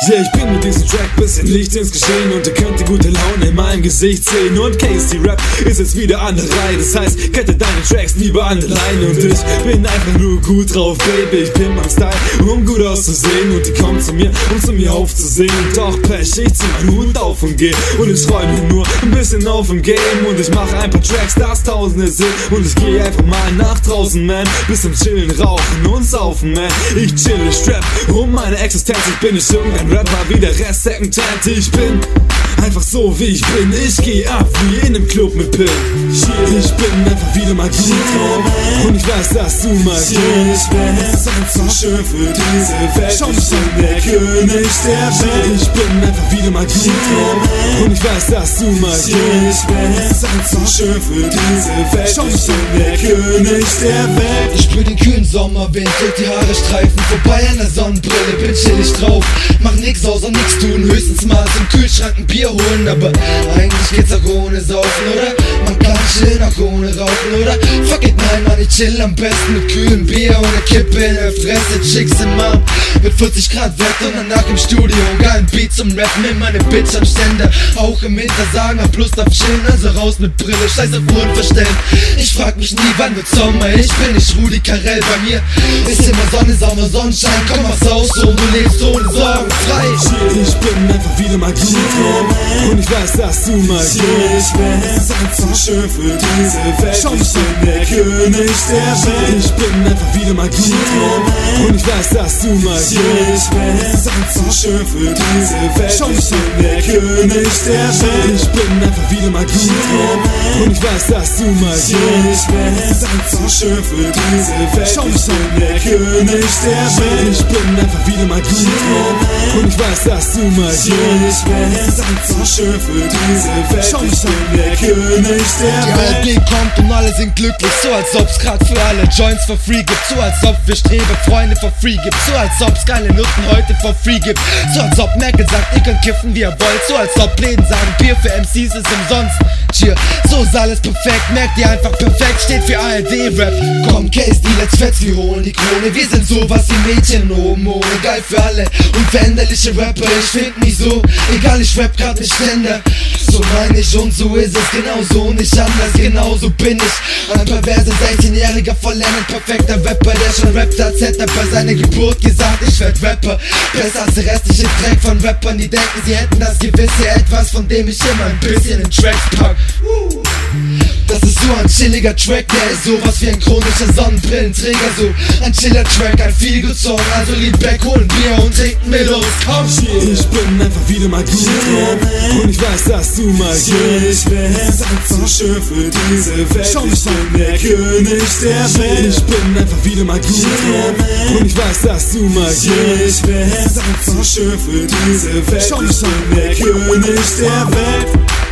Yeah, ich bin mit diesem Track bisschen Licht ins Geschehen und ihr könnt die gute Laune in meinem Gesicht sehen. Und KSD Rap ist jetzt wieder an der Reihe, das heißt, kette deine Tracks lieber an der Leine. Und ich bin einfach nur gut drauf, Baby, ich bin mein Style, um gut auszusehen. Und die kommen zu mir, um zu mir aufzusehen. Und doch pech, ich zieh meinen Hut auf und geh. Und ich freu mich nur ein bisschen auf dem Game. Und ich mache ein paar Tracks, das Tausende sind. Und ich geh einfach mal nach draußen, man, bis zum Chillen, Rauchen und Saufen, man. Ich chill, ich strap um meine Existenz, ich bin nicht irgendein Rapper wie der Rest Secondhand. Ich bin einfach so wie ich bin, ich geh ab wie in einem Club mit Pillen. Ich bin einfach wieder mal gut drauf und ich weiß, dass du mal gehst. Ich bin einfach schön für diese Welt, ich bin der König der Welt. Ich bin einfach wieder mal gut drauf und ich weiß, dass du mal gehst. Ich bin einfach schön für diese Welt, ich bin der König der Welt. Ich spür den kühlen Sommerwind durch die Haare streifen, vorbei an der Sonnenbrille, bin chillig drauf. Mach nix außer nix tun, höchstens mal zum Kühlschrank ein Bier holen. Aber eigentlich geht's auch ohne Saufen, oder? Man kann chillen auch ohne Rauchen, oder? Fuck it, nein, man, ich chill am besten mit kühlem Bier ohne Kippe in der Fresse, Chicks im Arm mit 40 Grad Wetter und danach im Studio geilen Beat zum Rappen mit meine Bitch am Ständer. Auch im Hintersagen, hab Lust auf Chillen, also raus mit Brille, scheiß auf Unverständnis. Ich frag mich nie, wann wird Sommer, ich bin nicht Rudi Carell, bei mir ist immer Sonne, Sommer, Sonnenschein. Komm aufs Haus und du lebst ohne Sorgen frei. Ich bin einfach wieder mal gut drauf und ich weiß, dass du mal gehst. Ich bin einfach schön für diese Welt, ich bin der König der Welt. Ich bin einfach wieder mal gut drauf und ich weiß, dass du mal gehst. Ich bin einfach schön für diese Welt, ich bin der König der Welt. Ich bin einfach wieder mal gut drauf und ich weiß, dass du mal gehst. Ich bin einfach schön für diese Welt, ich bin der König der Welt. Ich bin einfach wieder mal gut drauf und ich weiß, dass du mal gehst. Ich bin einfach schön für diese Welt, ich bin der König der Welt. Die ARD kommt und alle sind glücklich, so als ob's grad für alle Joints for free gibt. So als ob wir Strebe Freunde for free gibt. So als ob's geile Nutten heute for free gibt. So als ob Merkel sagt, ihr könnt kiffen wie ihr wollt. So als ob Läden sagen, Bier für MCs ist umsonst. Cheer, so ist alles perfekt, merkt ihr einfach perfekt, steht für ARD-Rap. Komm KSD, let's fetz, wir holen die Krone. Wir sind sowas wie Mädchen oben ohne, geil für alle. Unveränderliche Rapper, ich find mich so, egal, ich rap grad nicht Ständer. So mein ich und so ist es genauso und nicht anders, genauso bin ich. Ein perverser 16-jähriger, vollendet perfekter Rapper, der schon rappt, als hätte er bei seiner Geburt gesagt, ich werd Rapper. Besser als der restliche Dreck von Rappern, die denken, sie hätten das gewisse Etwas, von dem ich immer ein bisschen in Tracks pack. Das ist so ein chilliger Track, der ist sowas wie ein chronischer Sonnenbrillenträger. So ein chiller Track, ein Feelgood-Song, also lean back, holen Bier und trinken mit uns, komm. Ich bin einfach wieder mal gut drauf und ich weiß, dass du mal gehst. Ich bin einfach schön für diese Welt, ich bin der König der Welt. Ich bin einfach wieder mal gut drauf und ich weiß, dass du mal gehst. Ich bin einfach schön für diese Welt, ich bin der König der Welt.